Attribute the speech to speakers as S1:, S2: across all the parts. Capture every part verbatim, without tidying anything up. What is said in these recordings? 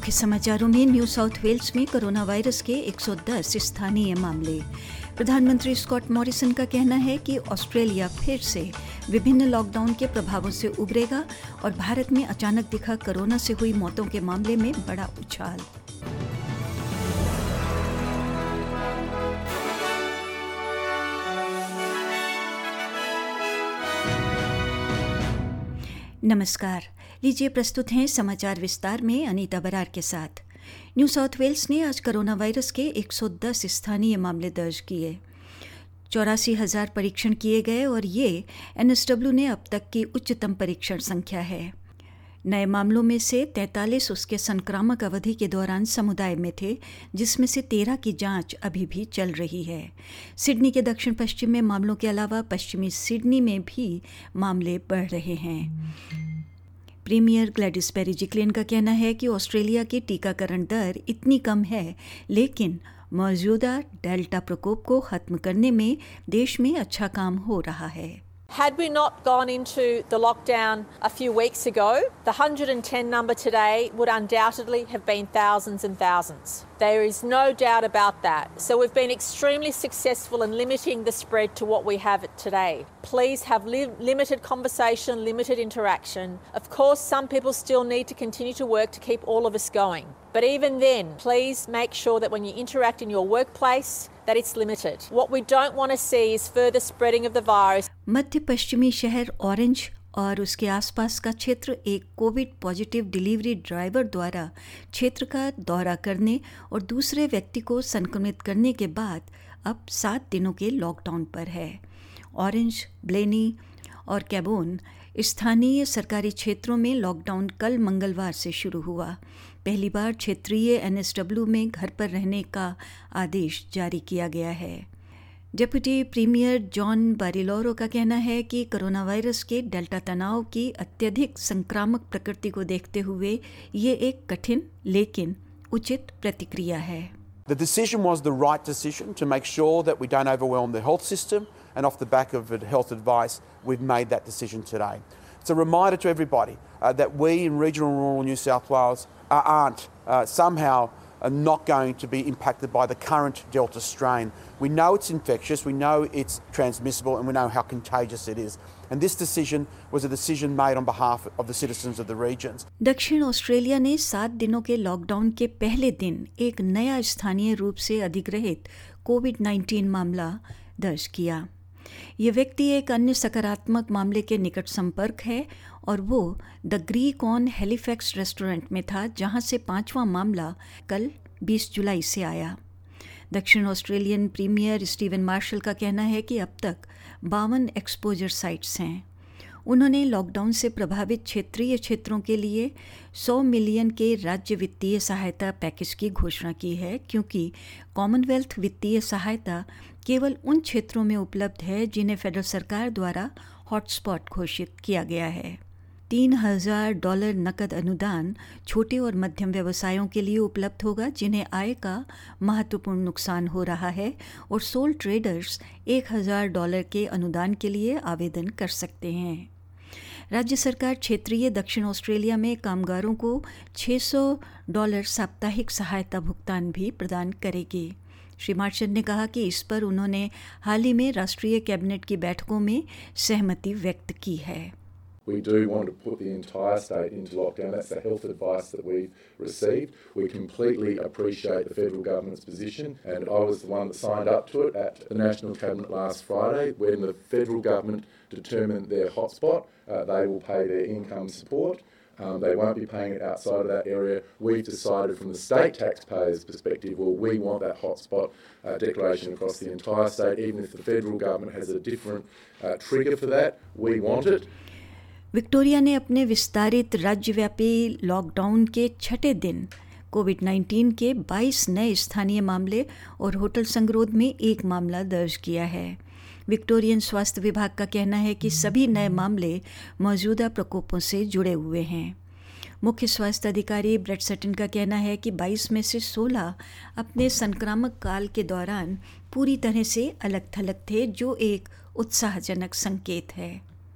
S1: मुख्य समाचारों में न्यू साउथ वेल्स में कोरोना वायरस के एक सौ दस स्थानीय मामले। प्रधानमंत्री स्कॉट मॉरिसन का कहना है कि ऑस्ट्रेलिया फिर से विभिन्न लॉकडाउन के प्रभावों से उबरेगा और भारत में अचानक दिखा कोरोना से हुई मौतों के मामले में बड़ा उछाल। नमस्कार, लीजिए प्रस्तुत हैं समाचार विस्तार में अनीता बरार के साथ। न्यू साउथ वेल्स ने आज कोरोना वायरस के एक सौ दस स्थानीय मामले दर्ज किए। चौरासी हजार परीक्षण किए गए और ये एन एस डब्ल्यू ने अब तक की उच्चतम परीक्षण संख्या है। नए मामलों में से तैंतालीस उसके संक्रामक अवधि के दौरान समुदाय में थे, जिसमें से तेरह की जांच अभी भी चल रही है। सिडनी के दक्षिण पश्चिम में मामलों के अलावा पश्चिमी सिडनी में भी मामले बढ़ रहे हैं। प्रीमियर ग्लैडिस बेरिजिक्लेन का कहना है कि ऑस्ट्रेलिया की टीकाकरण दर इतनी कम है, लेकिन मौजूदा डेल्टा प्रकोप को खत्म करने में देश में अच्छा काम हो रहा है।
S2: Had we not gone into the lockdown a few weeks ago, the one hundred ten number today would undoubtedly have been thousands and thousands. There is no doubt about that. So we've been extremely successful in limiting the spread to what we have today. Please have li- limited conversation, limited interaction. Of course, some people still need to continue to work to keep all of us going. But even then, please make sure that when you interact in your workplace, that it's limited. What we don't want to see is further spreading of the virus.
S1: मध्य पश्चिमी शहर orange और उसके आसपास का क्षेत्र एक Covid positive delivery driver द्वारा क्षेत्र का दौरा करने और दूसरे व्यक्ति को संक्रमित करने के बाद अब सात दिनों के लॉकडाउन पर है। ऑरेंज, ब्लेनी और कैबोन स्थानीय सरकारी क्षेत्रों में लॉकडाउन कल मंगलवार से शुरू हुआ। पहली बार क्षेत्रीय एन एस डब्ल्यू में घर पर रहने का आदेश जारी किया गया है। डिप्टी प्रीमियर जॉन बारिलोरो का कहना है कि कोरोना वायरस के डेल्टा तनाव की अत्यधिक संक्रामक प्रकृति को देखते हुए ये एक कठिन लेकिन उचित प्रतिक्रिया है।
S3: The decision was the right decision to make sure that we don't overwhelm the health system, and off the back of health advice, we've made that decision today. It's a reminder to everybody uh, that we in regional and rural New South Wales uh, aren't uh, somehow uh, not going to be impacted by the current Delta strain. We know it's infectious, we know it's transmissible, and we know how contagious it is. And this decision was a decision made on behalf of the citizens of the regions.
S1: दक्षिण Australia ने सात दिनों के lockdown के पहले दिन एक नया स्थानीय रूप से अधिग्रहित कोविड नाइन्टीन मामला दर्ज किया। ये व्यक्ति एक अन्य सकारात्मक मामले के निकट संपर्क है और वो the Greek on Halifax restaurant में था, जहां से पांचवा मामला कल बीस जुलाई से आया। दक्षिण ऑस्ट्रेलियन प्रीमियर स्टीवन मार्शल का कहना है कि अब तक बावन एक्सपोजर साइट्स हैं। उन्होंने लॉकडाउन से प्रभावित क्षेत्रीय क्षेत्रों के लिए सौ मिलियन के राज्य वित्तीय सहायता पैकेज की घोषणा की है, क्योंकि कॉमनवेल्थ वित्तीय सहायता केवल उन क्षेत्रों में उपलब्ध है जिन्हें फेडरल सरकार द्वारा हॉटस्पॉट घोषित किया गया है। तीन हजार डॉलर नकद अनुदान छोटे और मध्यम व्यवसायों के लिए उपलब्ध होगा जिन्हें आय का महत्वपूर्ण नुकसान हो रहा है, और सोल ट्रेडर्स एक हजार डॉलर के अनुदान के लिए आवेदन कर सकते हैं। राज्य सरकार क्षेत्रीय दक्षिण ऑस्ट्रेलिया में कामगारों को छह सौ डॉलर साप्ताहिक सहायता भुगतान भी प्रदान करेगी। श्री मार्शल ने कहा कि इस पर उन्होंने हाल ही में राष्ट्रीय कैबिनेट की बैठकों में सहमति व्यक्त की है।
S4: We do want to put the entire state into lockdown. That's the health advice that we've received. We completely appreciate the federal government's position, and I was the one that signed up to it at the National Cabinet last Friday. When the federal government determined their hotspot, uh, they will pay their income support. Um, they won't be paying it outside of that area. We've decided from the state taxpayers' perspective, well, we want that hotspot uh, declaration across the entire state, even if the federal government has a different uh, trigger for that. We want it.
S1: Victoria ने अपने विस्तारित राज्यव्यापी lockdown के छठे दिन Covid nineteen के बाईस नए स्थानीय मामले और होटल संगरोध में एक मामला दर्ज किया है। विक्टोरियन स्वास्थ्य विभाग का कहना है कि सभी नए मामले मौजूदा प्रकोपों से जुड़े हुए हैं। मुख्य स्वास्थ्य अधिकारी ब्रेट सटन का कहना है कि बाईस में से सोलह अपने संक्रामक काल के दौरान पूरी तरह से अलग थलग थे, जो एक उत्साहजनक संकेत है।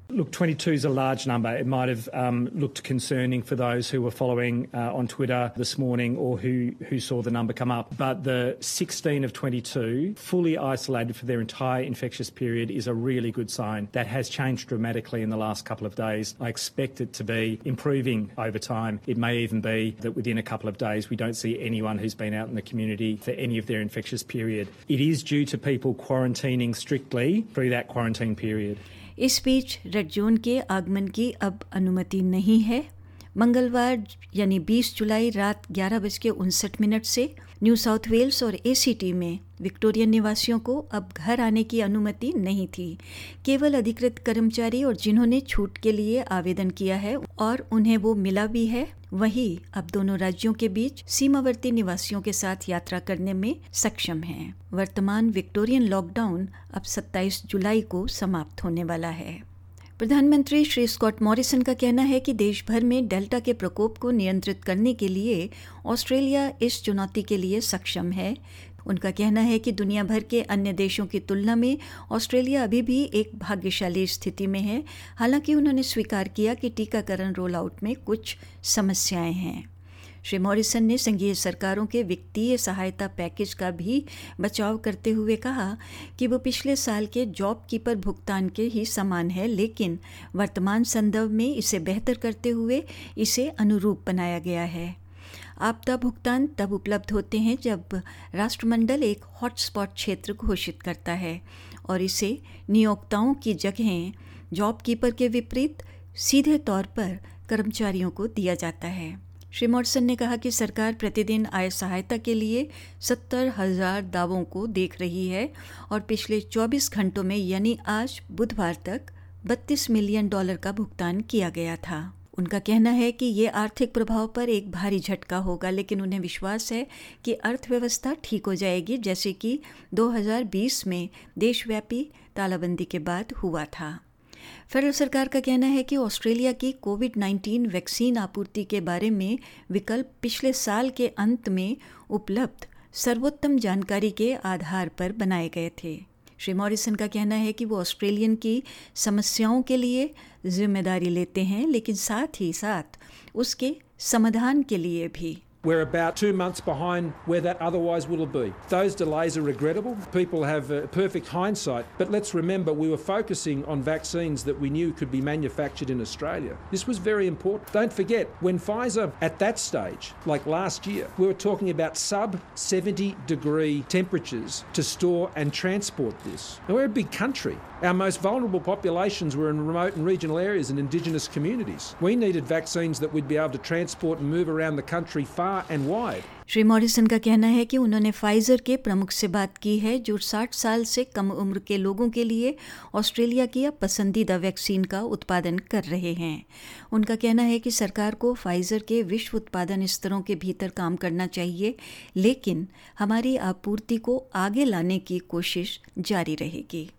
S5: Look, twenty-two is a large number. It might have um, looked concerning for those who were following uh, on Twitter this morning or who, who saw the number come up. But the sixteen of twenty-two, fully isolated for their entire infectious period, is a really good sign. That has changed dramatically in the last couple of days. I expect it to be improving over time. It may even be that within a couple of days we don't see anyone who's been out in the community for any of their infectious period. It is due to people quarantining strictly through that quarantine period.
S1: इस बीच red zone के आगमन की अब अनुमति नहीं है। मंगलवार यानी बीस जुलाई रात ग्यारह बज के उनसठ मिनट से न्यू साउथ वेल्स और एसीटी में विक्टोरियन निवासियों को अब घर आने की अनुमति नहीं थी। केवल अधिकृत कर्मचारी और जिन्होंने छूट के लिए आवेदन किया है और उन्हें वो मिला भी है, वही अब दोनों राज्यों के बीच सीमावर्ती निवासियों के साथ यात्रा करने में सक्षम हैं। वर्तमान विक्टोरियन लॉकडाउन अब सत्ताईस जुलाई को समाप्त होने वाला है। प्रधानमंत्री श्री स्कॉट मॉरिसन का कहना है कि देश भर में डेल्टा के प्रकोप को नियंत्रित करने के लिए ऑस्ट्रेलिया इस चुनौती के लिए सक्षम है। उनका कहना है कि दुनिया भर के अन्य देशों की तुलना में ऑस्ट्रेलिया अभी भी एक भाग्यशाली स्थिति में है। हालांकि उन्होंने स्वीकार किया कि टीकाकरण रोल आउट में कुछ समस्याएं हैं। श्री मॉरिसन ने संघीय सरकारों के वित्तीय सहायता पैकेज का भी बचाव करते हुए कहा कि वो पिछले साल के जॉब कीपर भुगतान के ही समान है, लेकिन वर्तमान संदर्भ में इसे बेहतर करते हुए इसे अनुरूप बनाया गया है। आपदा भुगतान तब उपलब्ध होते हैं जब राष्ट्रमंडल एक हॉटस्पॉट क्षेत्र घोषित करता है और इसे नियोक्ताओं की जगह जॉब कीपर के विपरीत सीधे तौर पर कर्मचारियों को दिया जाता है। श्री मॉरिसन ने कहा कि सरकार प्रतिदिन आय सहायता के लिए सत्तर हजार दावों को देख रही है और पिछले चौबीस घंटों में यानी आज बुधवार तक बत्तीस मिलियन डॉलर का भुगतान किया गया था। उनका कहना है कि ये आर्थिक प्रभाव पर एक भारी झटका होगा, लेकिन उन्हें विश्वास है कि अर्थव्यवस्था ठीक हो जाएगी, जैसे कि दो हज़ार बीस में देशव्यापी तालाबंदी के बाद हुआ था। फेडरल सरकार का कहना है कि ऑस्ट्रेलिया की कोविड नाइन्टीन वैक्सीन आपूर्ति के बारे में विकल्प पिछले साल के अंत में उपलब्ध सर्वोत्तम जानकारी के आधार पर बनाए गए थे। श्री मॉरिसन का कहना है कि वो ऑस्ट्रेलियन की समस्याओं के लिए जिम्मेदारी लेते हैं, लेकिन साथ ही साथ उसके समाधान के लिए भी।
S6: We're about two months behind where that otherwise will be. Those delays are regrettable. People have uh, perfect hindsight, but let's remember we were focusing on vaccines that we knew could be manufactured in Australia. This was very important. Don't forget, when Pfizer at that stage, like last year, we were talking about sub seventy degree temperatures to store and transport this. Now, we're a big country. Our most vulnerable populations were in remote and regional areas and indigenous communities. We needed vaccines that we'd be able to transport and move around the country far and wide.
S1: Shri Morrison का कहना है कि उन्होंने Pfizer के प्रमुख से बात की है, जो साठ साल से कम उम्र के लोगों के लिए ऑस्ट्रेलिया की अब पसंदीदा वैक्सीन का उत्पादन कर रहे हैं। उनका कहना है कि सरकार को फाइजर के विश्व उत्पादन स्तरों के भीतर काम करना चाहिए, लेकिन हमारी आपूर्ति को आगे लाने की कोशिश जारी रहेगी।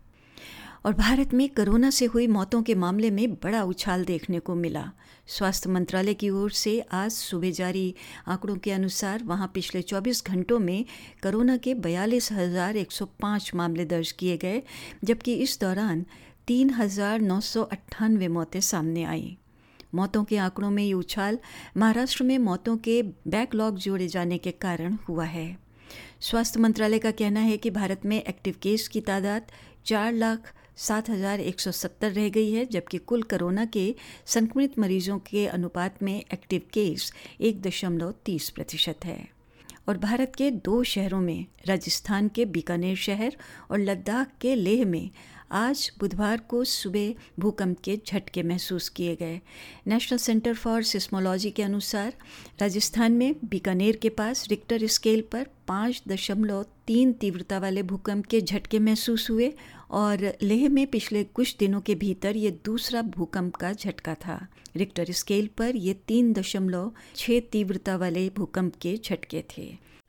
S1: और भारत में कोरोना से हुई मौतों के मामले में बड़ा उछाल देखने को मिला। स्वास्थ्य मंत्रालय की ओर से आज सुबह जारी आंकड़ों के अनुसार वहां पिछले चौबीस घंटों में कोरोना के बयालीस हज़ार एक सौ पाँच मामले दर्ज किए गए, जबकि इस दौरान तीन हज़ार नौ सौ अट्ठानवे मौतें सामने आईं। मौतों के आंकड़ों में ये उछाल महाराष्ट्र में मौतों के बैकलॉग जोड़े जाने के कारण हुआ है। स्वास्थ्य मंत्रालय का कहना है कि भारत में एक्टिव केस की तादाद चार लाख सात हज़ार एक सौ सत्तर रह गई है, जबकि कुल कोरोना के संक्रमित मरीजों के अनुपात में एक्टिव केस एक दशमलव तीस प्रतिशत है। और भारत के दो शहरों में, राजस्थान के बीकानेर शहर और लद्दाख के लेह में आज बुधवार को सुबह भूकंप के झटके महसूस किए गए। नेशनल सेंटर फॉर सिस्मोलॉजी के अनुसार राजस्थान में बीकानेर के पास रिक्टर स्केल पर पाँच दशमलव तीन तीव्रता वाले भूकंप के झटके महसूस हुए और लेह में पिछले कुछ दिनों के भीतर ये दूसरा भूकंप का झटका था। रिक्टर स्केल पर ये तीन दशमलव छः तीव्रता वाले भूकंप के झटके थे।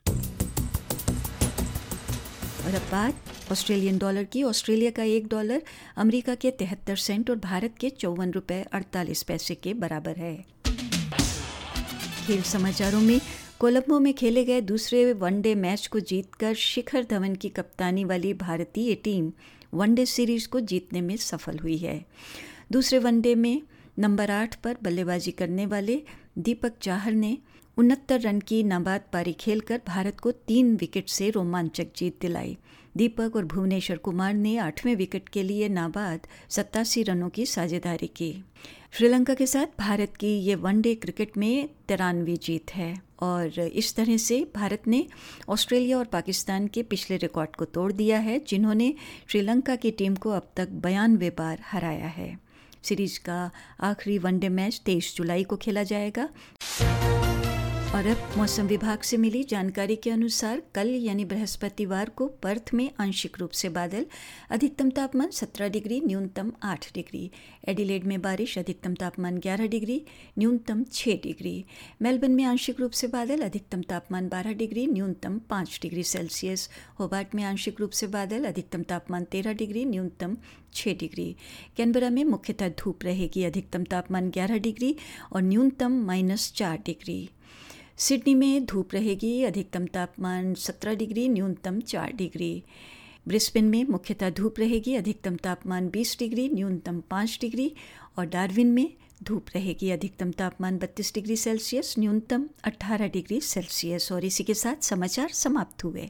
S1: और अब बात ऑस्ट्रेलियन डॉलर की। ऑस्ट्रेलिया का एक डॉलर अमेरिका के तिहत्तर सेंट और भारत के चौवन रुपये अड़तालीस पैसे के बराबर है। खेल समाचारों में, कोलंबो में खेले गए दूसरे वनडे मैच को जीतकर शिखर धवन की कप्तानी वाली भारतीय टीम वनडे सीरीज को जीतने में सफल हुई है। दूसरे वनडे में नंबर आठ पर बल्लेबाजी करने वाले दीपक चाहर ने उनहत्तर रन की नाबाद पारी खेलकर भारत को तीन विकेट से रोमांचक जीत दिलाई। दीपक और भुवनेश्वर कुमार ने आठवें विकेट के लिए नाबाद सत्तासी रनों की साझेदारी की। श्रीलंका के साथ भारत की ये वनडे क्रिकेट में तिरानवी जीत है और इस तरह से भारत ने ऑस्ट्रेलिया और पाकिस्तान के पिछले रिकॉर्ड को तोड़ दिया है, जिन्होंने श्रीलंका की टीम को अब तक बयानवे बार हराया है। सीरीज का आखिरी वनडे मैच तेईस जुलाई को खेला जाएगा। और अब मौसम विभाग से मिली जानकारी के अनुसार कल यानी बृहस्पतिवार को पर्थ में आंशिक रूप से बादल, अधिकतम तापमान सत्रह डिग्री, न्यूनतम आठ डिग्री। एडिलेड में बारिश, अधिकतम तापमान ग्यारह डिग्री, न्यूनतम छः डिग्री। मेलबर्न में आंशिक रूप से बादल, अधिकतम तापमान बारह डिग्री, न्यूनतम पाँच डिग्री सेल्सियस। होबार्ट में आंशिक रूप से बादल, अधिकतम तापमान तेरह डिग्री, न्यूनतम छः डिग्री। कैनबरा में मुख्यतः धूप रहेगी, अधिकतम तापमान ग्यारह डिग्री और न्यूनतम माइनस चार डिग्री। सिडनी में धूप रहेगी, अधिकतम तापमान सत्रह डिग्री, न्यूनतम चार डिग्री। ब्रिस्बेन में मुख्यतः धूप रहेगी, अधिकतम तापमान बीस डिग्री, न्यूनतम पाँच डिग्री। और डार्विन में धूप रहेगी, अधिकतम तापमान बत्तीस डिग्री सेल्सियस, न्यूनतम अठारह डिग्री सेल्सियस। और इसी के साथ समाचार समाप्त हुए।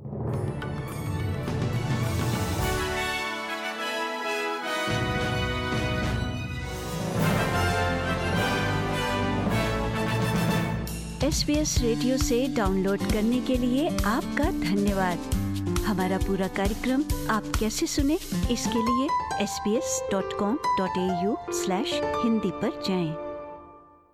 S1: एस बी एस रेडियो से डाउनलोड करने के लिए आपका धन्यवाद। हमारा पूरा कार्यक्रम आप कैसे सुने, इसके लिए S B S dot com dot A U slash Hindi पर जाएं।